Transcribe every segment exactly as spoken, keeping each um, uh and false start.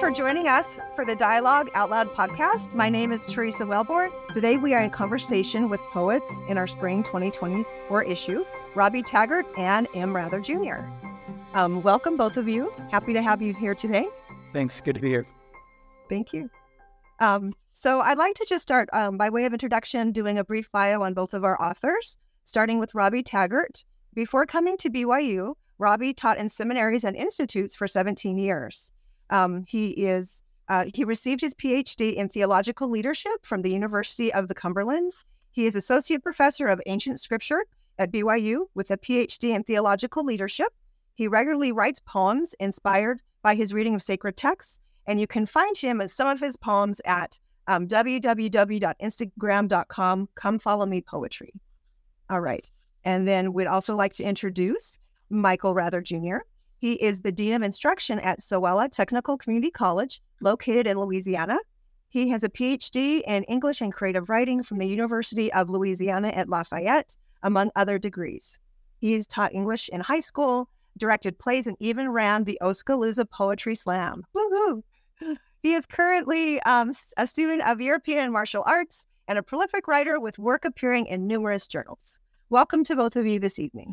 for joining us for the Dialogue Out Loud podcast. My name is Teresa Wellborn. Today we are in conversation with poets in our spring twenty twenty-four issue, Robbie Taggart and M. Rather Junior Um, welcome, both of you. Happy to have you here today. Thanks. Good to be here. Thank you. Um, so I'd like to just start um, by way of introduction, doing a brief bio on both of our authors, starting with Robbie Taggart. Before coming to B Y U, Robbie taught in seminaries and institutes for seventeen years. Um, he is uh, he received his P H D in theological leadership from the University of the Cumberlands. He is associate professor of ancient scripture at B Y U with a P H D in theological leadership. He regularly writes poems inspired by his reading of sacred texts, and you can find him and some of his poems at um, w w w dot instagram dot com. Come follow me poetry. All right. And then we'd also like to introduce Michael Rather Junior He is the Dean of Instruction at Sewella Technical Community College, located in Louisiana. He has a P H D in English and Creative Writing from the University of Louisiana at Lafayette, among other degrees. He's taught English in high school, directed plays, and even ran the Oskaloosa Poetry Slam. Woohoo! He is currently um, a student of European and martial arts and a prolific writer with work appearing in numerous journals. Welcome to both of you this evening.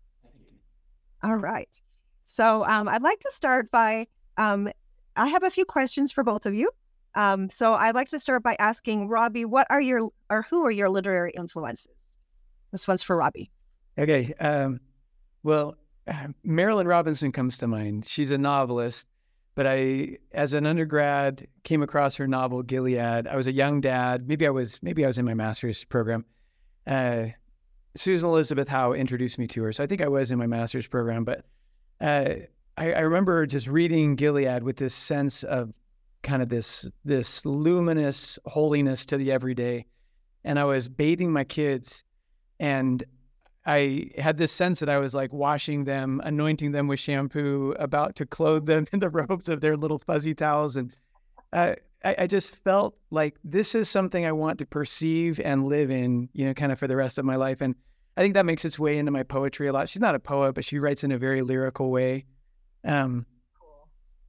All right. So um, I'd like to start by, um, I have a few questions for both of you. Um, so I'd like to start by asking Robbie, what are your, or who are your literary influences? This one's for Robbie. Okay. Um, well, Marilynne Robinson comes to mind. She's a novelist, but I, as an undergrad, came across her novel, Gilead. I was a young dad. Maybe I was, maybe I was in my master's program. Uh, Susan Elizabeth Howe introduced me to her. So I think I was in my master's program, but uh, I, I remember just reading Gilead with this sense of kind of this, this luminous holiness to the everyday. And I was bathing my kids, and I had this sense that I was like washing them, anointing them with shampoo, about to clothe them in the robes of their little fuzzy towels. And uh, I, I just felt like this is something I want to perceive and live in, you know, kind of for the rest of my life. And I think that makes its way into my poetry a lot. She's not a poet, but she writes in a very lyrical way. Um, cool.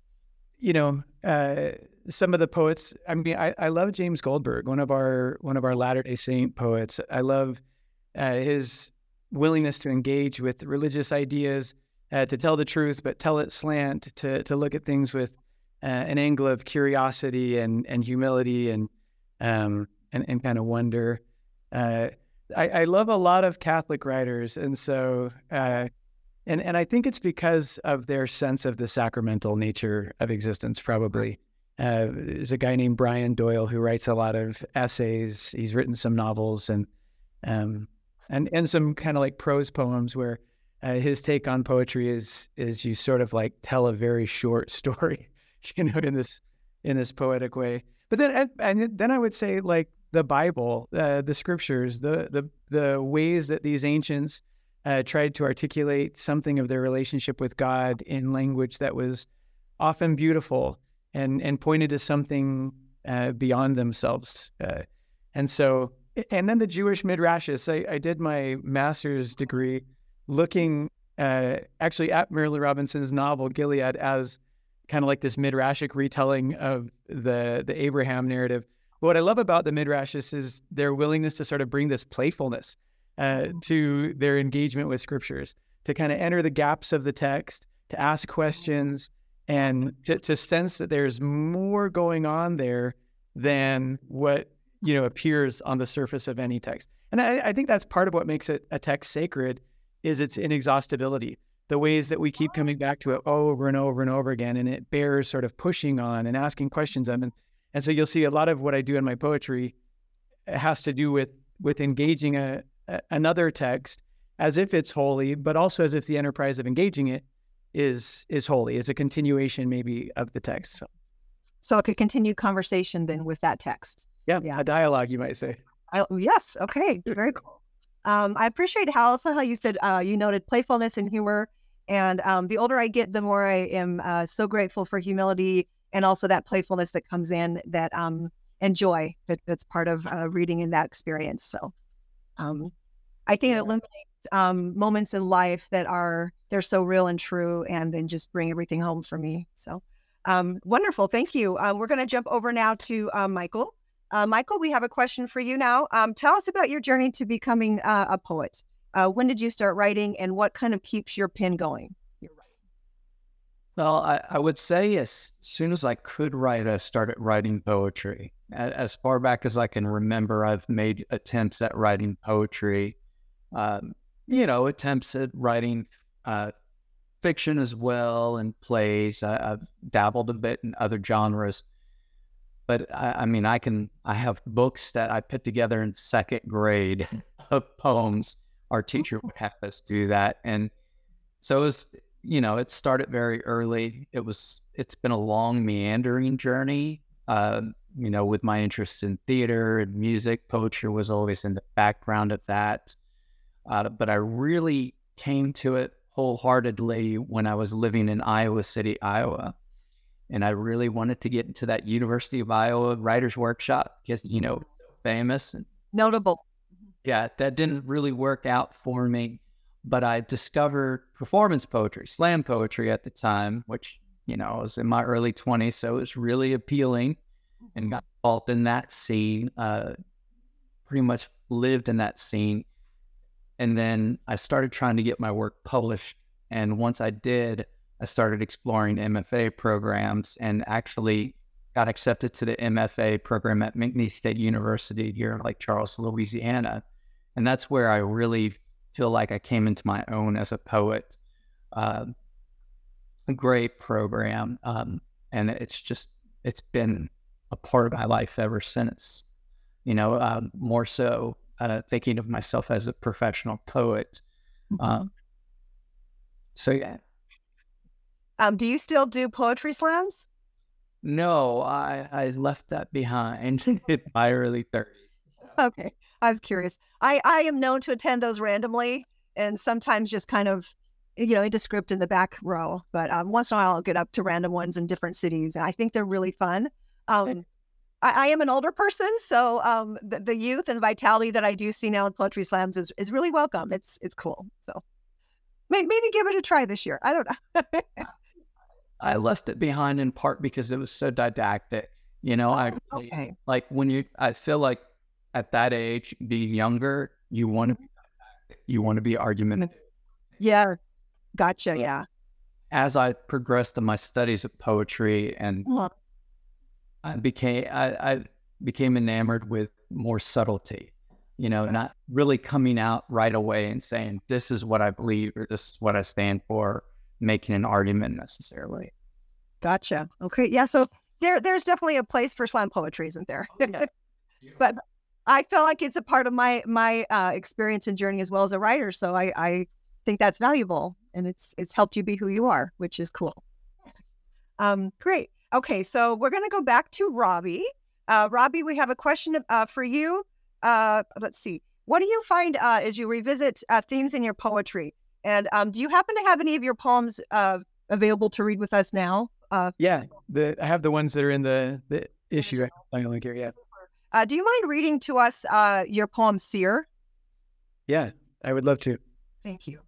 You know, uh, some of the poets, I mean, I, I love James Goldberg, one of our, one of our Latter-day Saint poets. I love uh, his willingness to engage with religious ideas, uh, to tell the truth, but tell it slant, to, to look at things with Uh, an angle of curiosity and, and humility and, um, and, and kind of wonder. Uh, I, I love a lot of Catholic writers. And so, uh, and, and I think it's because of their sense of the sacramental nature of existence, probably. Uh, there's a guy named Brian Doyle who writes a lot of essays. He's written some novels and, um, and, and some kind of like prose poems where uh, his take on poetry is, is you sort of like tell a very short story, you know, in this, in this poetic way. But then, and then I would say like the Bible, uh, the scriptures, the, the, the ways that these ancients uh, tried to articulate something of their relationship with God in language that was often beautiful and, and pointed to something uh, beyond themselves. Uh, and so, and then the Jewish midrashes. I, I did my master's degree looking uh, actually at Marilynne Robinson's novel, Gilead, as kind of like this midrashic retelling of the, the Abraham narrative. But what I love about the midrashes is their willingness to sort of bring this playfulness uh, to their engagement with scriptures, to kind of enter the gaps of the text, to ask questions, and to, to sense that there's more going on there than what, you know, appears on the surface of any text. And I, I think that's part of what makes it a text sacred, is its inexhaustibility. The ways that we keep coming back to it over and over and over again, and it bears sort of pushing on and asking questions of. And, and so you'll see a lot of what I do in my poetry has to do with, with engaging a, a, another text as if it's holy, but also as if the enterprise of engaging it is, is holy, is a continuation maybe of the text. So, so like a continued conversation then with that text. Yeah, yeah. A dialogue, you might say. I, yes. Okay. Very cool. Um, I appreciate how also how you said, uh, you noted playfulness and humor. And um, the older I get, the more I am uh, so grateful for humility and also that playfulness that comes in, that um, and joy that, that's part of uh, reading in that experience. So um, I think yeah. it eliminates um, moments in life that are, they're so real and true, and then just bring everything home for me. So Um, wonderful. Thank you. Um, we're going to jump over now to uh, Michael. Uh, Michael, we have a question for you now. Um, tell us about your journey to becoming uh, a poet. Uh, when did you start writing, and what kind of keeps your pen going? Well, I, I would say as soon as I could write, I started writing poetry. As far back as I can remember, I've made attempts at writing poetry, um, you know, attempts at writing uh, fiction as well and plays. I, I've dabbled a bit in other genres. But I, I mean, I can, I have books that I put together in second grade of poems. Our teacher would have us do that. And so it was, you know, it started very early. It was, it's been a long meandering journey, uh, you know, with my interest in theater and music. Poetry was always in the background of that. Uh, but I really came to it wholeheartedly when I was living in Iowa City, Iowa. And I really wanted to get into that University of Iowa Writers Workshop because, you know, it's so famous. And notable. Yeah, that didn't really work out for me. But I discovered performance poetry, slam poetry at the time, which, you know, I was in my early twenties. So it was really appealing and got involved in that scene, uh, pretty much lived in that scene. And then I started trying to get my work published. And once I did, I started exploring M F A programs and actually got accepted to the M F A program at McNeese State University here in Lake Charles, Louisiana. And that's where I really feel like I came into my own as a poet. Uh, a great program. Um, and it's just, it's been a part of my life ever since, you know, um, more so uh, thinking of myself as a professional poet. Um, so, yeah. Um, do you still do poetry slams? No, I, I left that behind in my early thirties. So. Okay. I was curious. I, I am known to attend those randomly and sometimes just kind of, you know, into script in the back row. But um, once in a while, I'll get up to random ones in different cities. And I think they're really fun. Um, I, I am an older person, so um, the, the youth and vitality that I do see now in poetry slams is, is really welcome. It's it's cool. So maybe, maybe give it a try this year. I don't know. I left it behind in part because it was so didactic. You know, I okay. like when you, I feel like at that age, being younger, you want to be didactic, you want to be argumentative. Yeah. Gotcha. Yeah. As I progressed in my studies of poetry and uh-huh. I became, I, I became enamored with more subtlety, you know, not really coming out right away and saying, this is what I believe, or this is what I stand for, making an argument necessarily. Gotcha. Okay. Yeah. So there, there's definitely a place for slam poetry, isn't there? Oh, yeah. But I feel like it's a part of my, my uh, experience and journey as well as a writer. So I, I think that's valuable and it's, it's helped you be who you are, which is cool. Um, great. Okay. So we're going to go back to Robbie. Uh, Robbie, we have a question uh, for you. Uh, let's see. What do you find uh, as you revisit uh, themes in your poetry? And um, do you happen to have any of your poems uh, available to read with us now? Uh, yeah, the, I have the ones that are in the, the issue. I link here, yeah. Uh, do you mind reading to us uh, your poem, Seer? Yeah, I would love to. Thank you.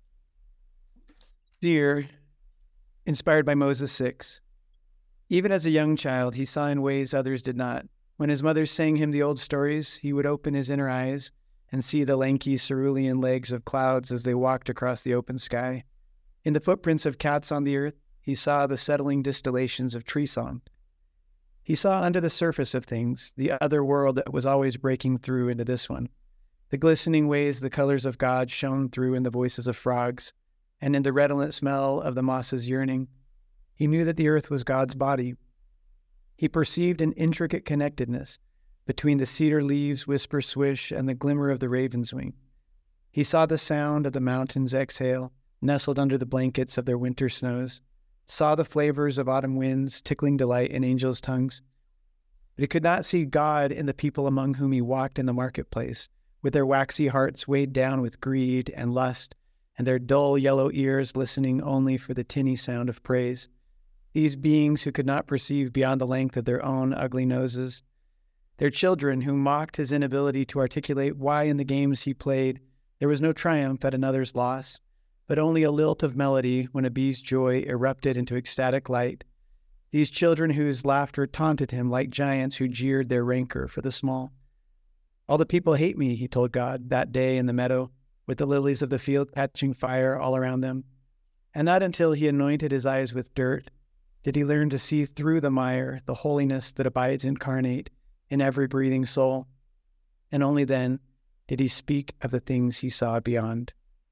Seer, inspired by Moses six. Even as a young child, he saw in ways others did not. When his mother sang him the old stories, he would open his inner eyes and see the lanky cerulean legs of clouds as they walked across the open sky. In the footprints of cats on the earth, he saw the settling distillations of tree song. He saw under the surface of things the other world that was always breaking through into this one. The glistening ways the colors of God shone through in the voices of frogs, and in the redolent smell of the mosses yearning. He knew that the earth was God's body. He perceived an intricate connectedness between the cedar leaves' whisper swish and the glimmer of the raven's wing. He saw the sound of the mountains exhale, nestled under the blankets of their winter snows, saw the flavors of autumn winds tickling delight in angels' tongues. But he could not see God in the people among whom he walked in the marketplace, with their waxy hearts weighed down with greed and lust, and their dull yellow ears listening only for the tinny sound of praise. These beings who could not perceive beyond the length of their own ugly noses, their children who mocked his inability to articulate why in the games he played there was no triumph at another's loss, but only a lilt of melody when a bee's joy erupted into ecstatic light. these children whose laughter taunted him like giants who jeered their rancor for the small. All the people hate me, he told God that day in the meadow, with the lilies of the field catching fire all around them. And not until he anointed his eyes with dirt did he learn to see through the mire the holiness that abides incarnate in every breathing soul. And only then did he speak of the things he saw beyond.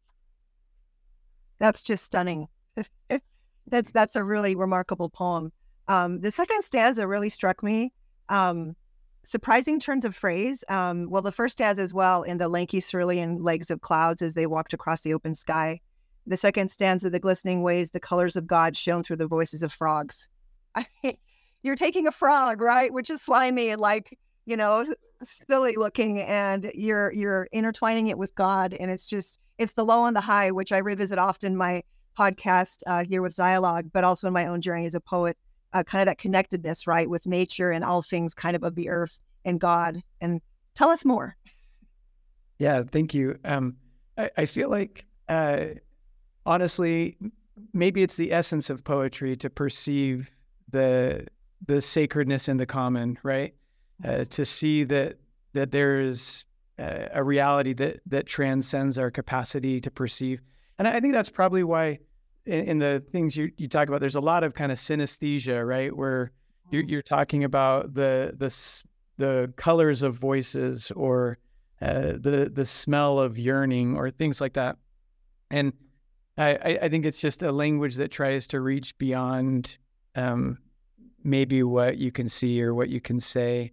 That's just stunning. that's that's a really remarkable poem. Um, the second stanza really struck me. Um, surprising turns of phrase. Um, well, the first stanza as well, in the lanky cerulean legs of clouds as they walked across the open sky. The second stanza, the glistening ways, the colors of God shone through the voices of frogs. I mean, you're taking a frog, right, which is slimy and like, you know, silly looking, and you're you're intertwining it with God, and it's just it's the low and the high, which I revisit often in my podcast uh, here with Dialogue, but also in my own journey as a poet. Uh, kind of that connectedness, right, with nature and all things kind of of the earth and God. And tell us more. Yeah, thank you. Um, I, I feel like, uh, honestly, maybe it's the essence of poetry to perceive the the sacredness in the common, right? Uh, to see that that there's uh, a reality that that transcends our capacity to perceive. And I think that's probably why in, in the things you, you talk about, there's a lot of kind of synesthesia, right? Where you're, you're talking about the the the colors of voices, or uh, the the smell of yearning, or things like that. And I, I think it's just a language that tries to reach beyond um, maybe what you can see or what you can say.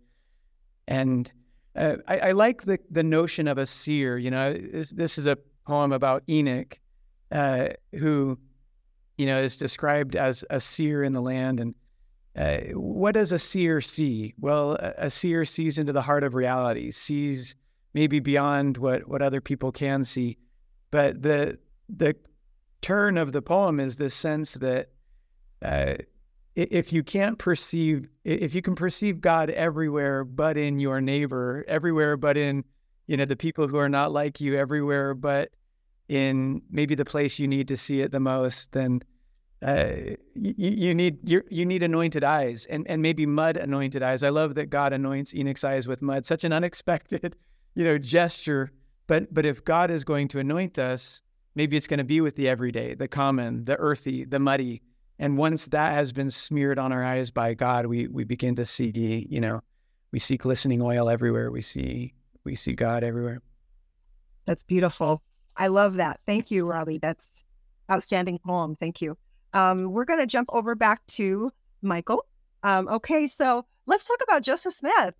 And uh, I, I like the the notion of a seer. You know, this, this is a poem about Enoch, uh, who, you know, is described as a seer in the land. And uh, what does a seer see? Well, a, a seer sees into the heart of reality, sees maybe beyond what, what other people can see. But the the turn of the poem is this sense that uh, if you can't perceive, if you can perceive God everywhere but in your neighbor, everywhere but in, you know, the people who are not like you, everywhere but in maybe the place you need to see it the most, then uh, you, you need you you need anointed eyes, and and maybe mud anointed eyes. I love that God anoints Enoch's eyes with mud. Such an unexpected, you know, gesture. But but if God is going to anoint us, maybe it's going to be with the everyday, the common, the earthy, the muddy. And once that has been smeared on our eyes by God, we we begin to see, you know, we see glistening oil everywhere. We see we see God everywhere. That's beautiful. I love that. Thank you, Robbie. That's outstanding poem. Thank you. Um, we're going to jump over back to Michael. Um, okay, so let's talk about Joseph Smith.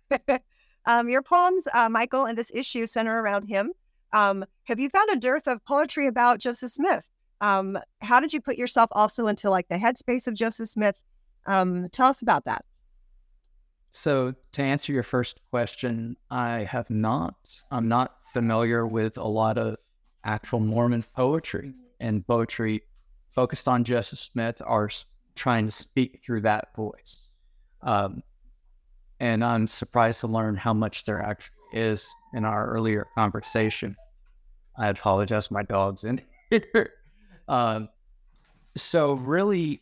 um, your poems, uh, Michael, and this issue center around him. Um, have you found a dearth of poetry about Joseph Smith? Um, how did you put yourself also into like the headspace of Joseph Smith? Um, tell us about that. So to answer your first question, I have not. I'm not familiar with a lot of actual Mormon poetry, and poetry focused on Joseph Smith are trying to speak through that voice. Um, and I'm surprised to learn how much there actually is in our earlier conversation. I apologize, my dog's in here. um, so really,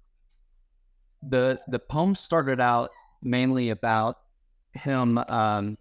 the the poem started out mainly about him. Um,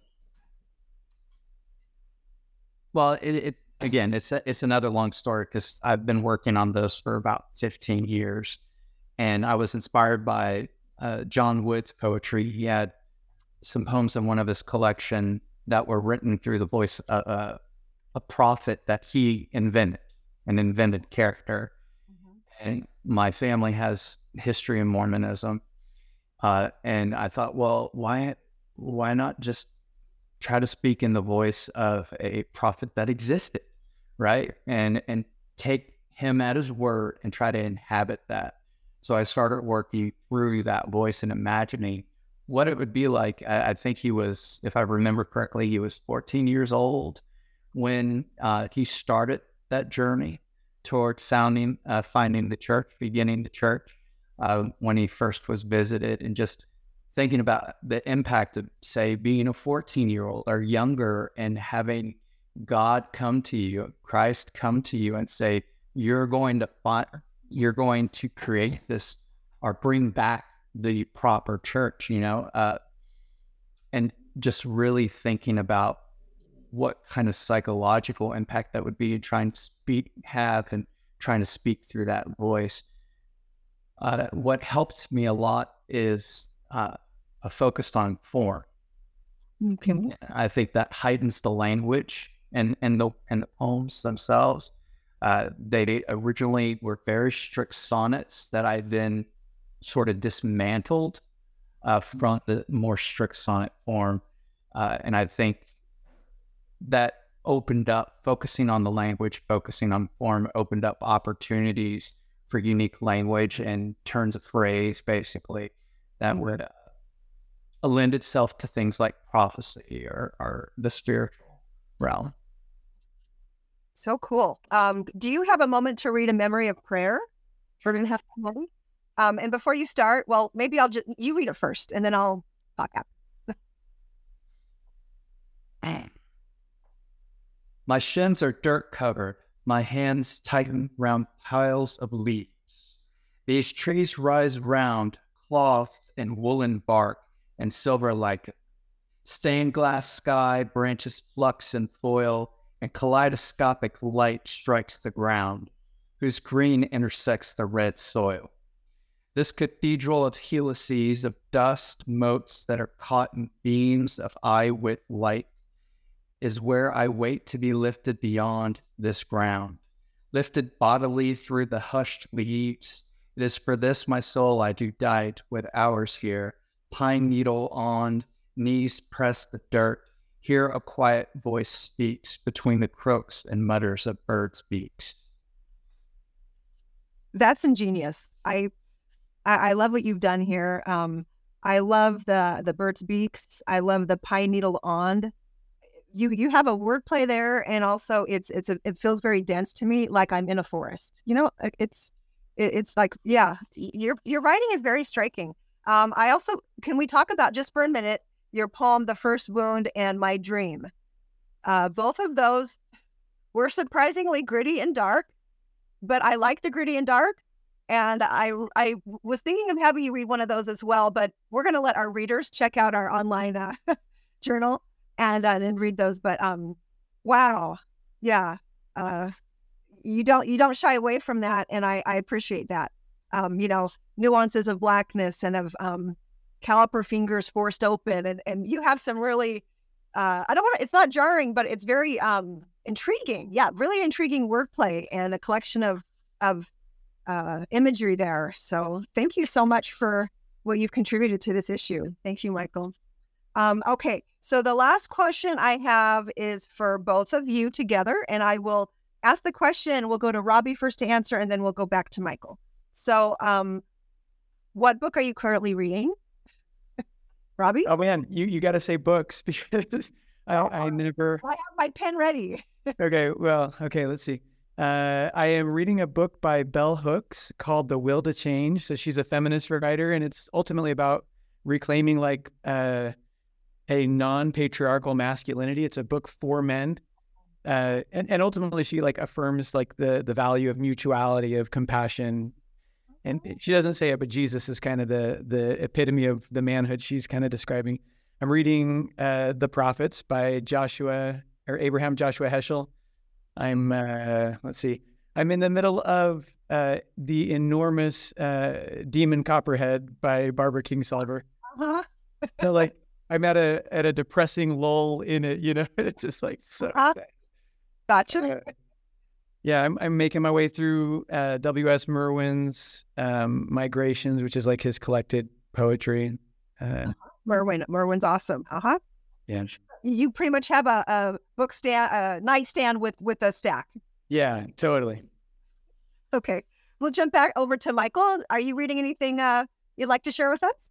well, it, it again, it's a, it's another long story because I've been working on this for about fifteen years, and I was inspired by uh, John Wood's poetry. He had some poems in one of his collection that were written through the voice of uh, a prophet that he invented, an invented character. Mm-hmm. And my family has history in Mormonism. Uh, and I thought, well, why, why not just try to speak in the voice of a prophet that existed, right? And and take him at his word and try to inhabit that. So I started working through that voice and imagining what it would be like. I, I think he was, if I remember correctly, he was fourteen years old when uh, he started that journey toward founding, uh, finding the church, beginning the church. Uh, when he first was visited, and just thinking about the impact of, say, being a fourteen-year-old or younger and having God come to you, Christ come to you and say, you're going to find, you're going to create this or bring back the proper church, you know, uh, and just really thinking about what kind of psychological impact that would be in trying to speak, have, and trying to speak through that voice. Uh, what helped me a lot is uh, a focus on form. Okay. I think that heightens the language and, and, the, and the poems themselves. Uh, they originally were very strict sonnets that I then sort of dismantled uh, from the more strict sonnet form. Uh, and I think that opened up, focusing on the language, focusing on form, opened up opportunities for unique language and turns of phrase, basically, that would uh, lend itself to things like prophecy or, or the spiritual realm. So cool. Um, do you have a moment to read a memory of prayer? We're going to have a moment. Um, and before you start, well, maybe I'll just, you read it first and then I'll talk after. My shins are dirt covered, my hands tighten round piles of leaves. These trees rise round, cloth and woolen bark and silver lichen. Stained glass sky, branches flux and foil, and kaleidoscopic light strikes the ground, whose green intersects the red soil. This cathedral of helices, of dust motes that are caught in beams of eye-width light, is where I wait to be lifted beyond this ground, lifted bodily through the hushed leaves. It is for this my soul I do dight with hours here, pine needle on, knees press the dirt. Here a quiet voice speaks between the croaks and mutters of birds' beaks. That's ingenious. I, I I love what you've done here. Um, I love the the bird's beaks. I love the pine needle on. You you have a wordplay there, and also it's it's a, it feels very dense to me, like I'm in a forest. You know, it's it, it's like yeah, your your writing is very striking. Um, I also can we talk about just for a minute your poem, "The First Wound" and "My Dream." Uh, both of those were surprisingly gritty and dark, but I like the gritty and dark. And I I was thinking of having you read one of those as well, but we're going to let our readers check out our online uh, journal and uh, and read those. But um, wow, yeah, uh, you don't you don't shy away from that, and I I appreciate that. Um, you know, nuances of blackness and of um, caliper fingers forced open, and and you have some really uh, I don't want to, it's not jarring, but it's very um intriguing. Yeah, really intriguing wordplay and a collection of of uh, imagery there. So thank you so much for what you've contributed to this issue. Thank you, Michael. Um, okay, so the last question I have is for both of you together, and I will ask the question. We'll go to Robbie first to answer, and then we'll go back to Michael. So um, what book are you currently reading? Robbie? Oh man, you, you got to say books because I, I never. I have my pen ready. Okay, well, okay, let's see. Uh, I am reading a book by Bell Hooks called The Will to Change. So she's a feminist writer, and it's ultimately about reclaiming like uh, a non-patriarchal masculinity. It's a book for men. Uh, and, and ultimately she like affirms like the, the value of mutuality, of compassion. And she doesn't say it, but Jesus is kind of the, the epitome of the manhood she's kind of describing. I'm reading uh, The Prophets by Joshua or Abraham Joshua Heschel. I'm, uh, let's see, I'm in the middle of uh, The Enormous uh, Demon Copperhead by Barbara Kingsolver. Uh-huh. So like, I'm at a at a depressing lull in it, you know, it's just like, so uh, sad. Gotcha. Uh, yeah, I'm I'm making my way through uh, W S Merwin's um, Migrations, which is like his collected poetry. Uh, uh-huh. Merwin, Merwin's awesome. Uh-huh. Yeah. You pretty much have a, a book stand, a nightstand with, with a stack. Yeah, totally. Okay. We'll jump back over to Michael. Are you reading anything uh, you'd like to share with us?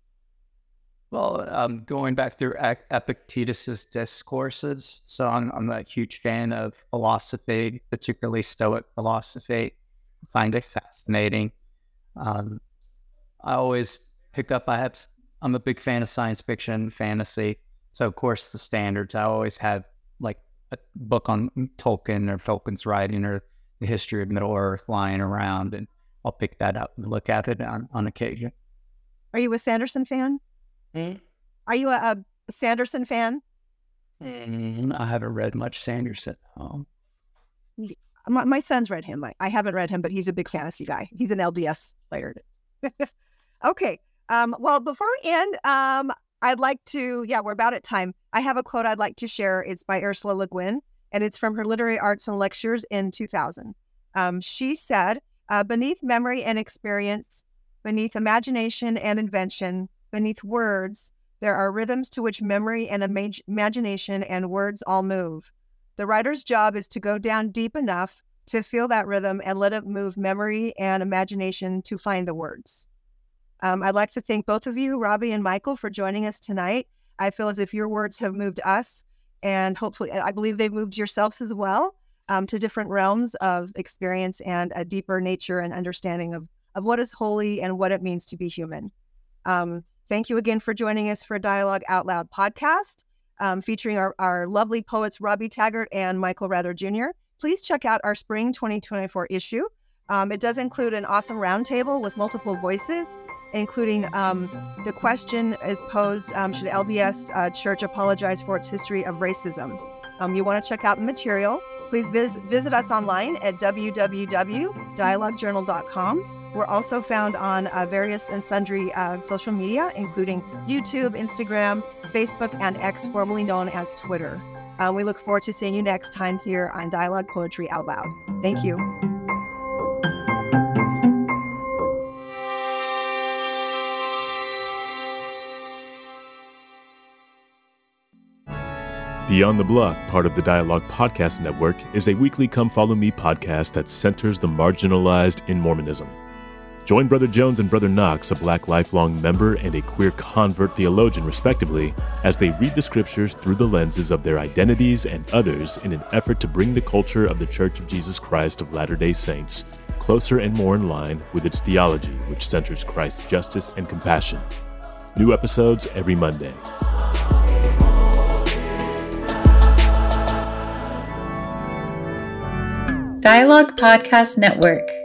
Well, um, going back through Epictetus's discourses. So I'm, I'm a huge fan of philosophy, particularly Stoic philosophy. I find it fascinating. Um, I always pick up, I have, I'm a big fan of science fiction, fantasy. So, of course, the standards, I always have like a book on Tolkien or Tolkien's writing or the history of Middle Earth lying around, and I'll pick that up and look at it on, on occasion. Are you a Sanderson fan? Mm. Are you a, a Sanderson fan? Mm, I haven't read much Sanderson. Oh. My, my son's read him. I, I haven't read him, but he's a big fantasy guy. He's an L D S player. Okay. Um, well, before we end, um, I'd like to, yeah, we're about at time. I have a quote I'd like to share. It's by Ursula Le Guin, and it's from her Literary Arts and Lectures in two thousand. Um, she said, uh, beneath memory and experience, beneath imagination and invention, beneath words, there are rhythms to which memory and imag- imagination and words all move. The writer's job is to go down deep enough to feel that rhythm and let it move memory and imagination to find the words. Um, I'd like to thank both of you, Robbie and Michael, for joining us tonight. I feel as if your words have moved us, and hopefully, I believe they've moved yourselves as well, um, to different realms of experience and a deeper nature and understanding of, of what is holy and what it means to be human. Um, thank you again for joining us for Dialogue Out Loud podcast, um, featuring our, our lovely poets, Robbie Taggart and Michael Rather Junior Please check out our spring twenty twenty-four issue. Um, it does include an awesome roundtable with multiple voices, including um, the question is posed, um, should L D S uh, Church apologize for its history of racism? Um, you want to check out the material, please vis- visit us online at w w w dot dialogue journal dot com. We're also found on uh, various and sundry uh, social media, including YouTube, Instagram, Facebook, and X, formerly known as Twitter. Uh, we look forward to seeing you next time here on Dialogue Poetry Out Loud. Thank you. Beyond the Block, part of the Dialogue Podcast Network, is a weekly Come Follow Me podcast that centers the marginalized in Mormonism. Join Brother Jones and Brother Knox, a Black lifelong member and a queer convert theologian respectively, as they read the scriptures through the lenses of their identities and others in an effort to bring the culture of the Church of Jesus Christ of Latter-day Saints closer and more in line with its theology, which centers Christ's justice and compassion. New episodes every Monday. Dialogue Podcast Network.